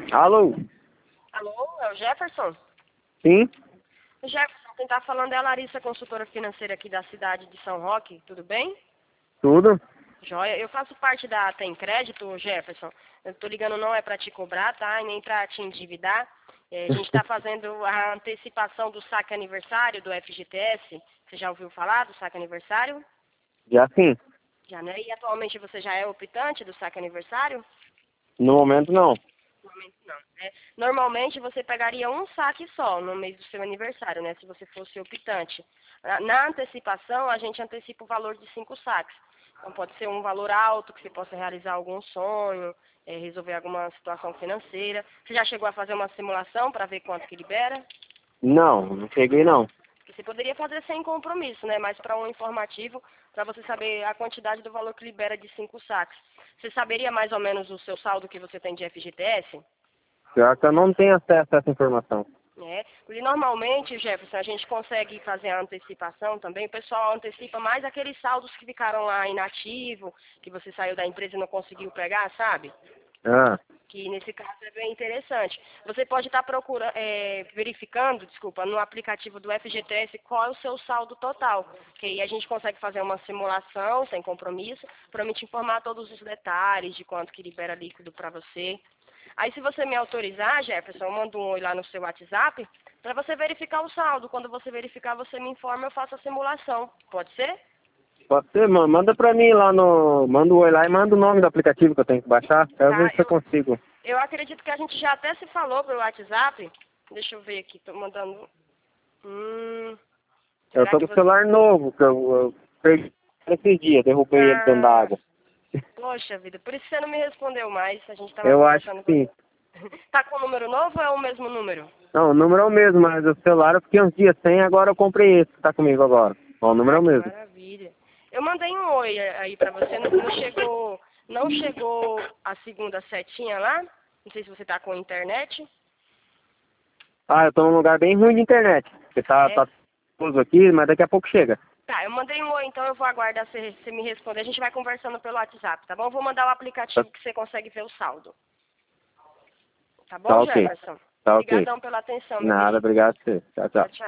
Alô? Alô, é o Jefferson? Sim? Jefferson, quem tá falando é a Larissa, consultora financeira aqui da cidade de São Roque, tudo bem? Tudo? Joia, eu faço parte da Tem Crédito, Jefferson. Eu tô ligando não é para te cobrar, tá? E nem para te endividar. A gente está fazendo a antecipação do saque aniversário do FGTS. Você já ouviu falar do saque aniversário? Já sim. Já, né? E atualmente você já é optante do saque aniversário? No momento não. Normalmente não, né? Normalmente você pegaria um saque só no mês do seu aniversário, né? Se você fosse optante. Na antecipação, a gente antecipa o valor de 5 saques. Então pode ser um valor alto, que você possa realizar algum sonho, resolver alguma situação financeira. Você já chegou a fazer uma simulação para ver quanto que libera? Não cheguei não. Porque você poderia fazer sem compromisso, né? Mas para um informativo, para você saber a quantidade do valor que libera de 5 saques. Você saberia mais ou menos o seu saldo que você tem de FGTS? Pior que eu não tenho acesso a essa informação. Porque normalmente, Jefferson, a gente consegue fazer a antecipação também. O pessoal antecipa mais aqueles saldos que ficaram lá inativo, que você saiu da empresa e não conseguiu pegar, sabe? Ah, Que nesse caso é bem interessante. Você pode estar procurando, verificando, desculpa, no aplicativo do FGTS qual é o seu saldo total. Que aí a gente consegue fazer uma simulação sem compromisso para me te informar todos os detalhes de quanto que libera líquido para você. Aí se você me autorizar, Jefferson, eu mando um oi lá no seu WhatsApp para você verificar o saldo. Quando você verificar, você me informa, eu faço a simulação. Pode ser? pode ser, mano. Manda pra mim lá no... Manda o oi lá e manda o nome do aplicativo que eu tenho que baixar. Quero ver Tá, se eu consigo. eu acredito que a gente já até se falou pelo WhatsApp. Deixa eu ver aqui, tô mandando. Eu Será tô que com o você. celular novo, que eu perdi esses dias, derrubei ele dentro da Ah, água. poxa vida, por isso você não me respondeu mais. A gente tava Eu acho conversando que sim. Tá com o número novo ou é o mesmo número? Não, o número é o mesmo, mas o celular eu fiquei uns dias sem, agora eu comprei esse que tá comigo agora. Ó, o número é Ah, o que mesmo. maravilha. Eu mandei um oi aí pra você, não chegou a segunda setinha lá? Não sei se você tá com internet. Ah, eu tô num lugar bem ruim de internet. Porque É. tá uso aqui, mas daqui a pouco chega. Tá, eu mandei um oi, então eu vou aguardar você me responder. A gente vai conversando pelo WhatsApp, tá bom? Eu vou mandar o Tá, aplicativo que você consegue ver o saldo. Tá tá bom, ok. Jefferson? Tá ok. Obrigadão pela atenção, meu Nada, querido. obrigado a você. Tchau, Tchau, tchau. tchau.